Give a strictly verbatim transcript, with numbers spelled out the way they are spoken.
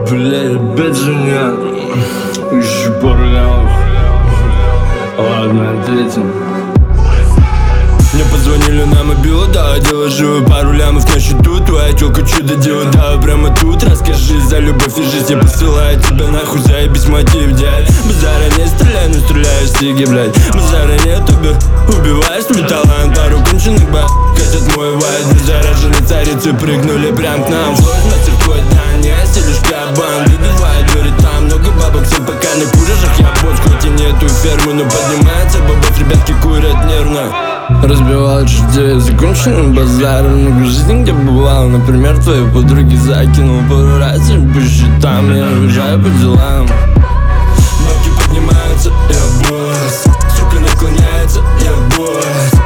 Бля, опять же нет. Еще пару лямов. Ладно, ответим. Мне позвонили на мобилу, да, доложу пару лямов на счету. Твоя тёлка чудо делает, да, прямо тут. Расскажи за любовь и жизнь, я посылаю тебя нахуй, заебись мотив, дядь. Базара не стреляй, но стреляешь стиги, блядь. Базара нет, тебя убиваешь, твой талант. Пару конченых баб хотят мой вайт. Мы заражены царицы, прыгнули прям к нам. Флот на циркой, да, не стелишь кабан. Выбивает, говорит, там много бабок, всем пока на курежах. Я босс, хоть и нету фермы, но поднимается бабок, ребятки курят нервно. Разбивал людей законченным базаром. Много жизни, где бывал, например, твоей подруги закинул пару раз по счетам. Я уезжаю по делам. Бабки поднимаются, я босс. Сука наклоняется, я босс.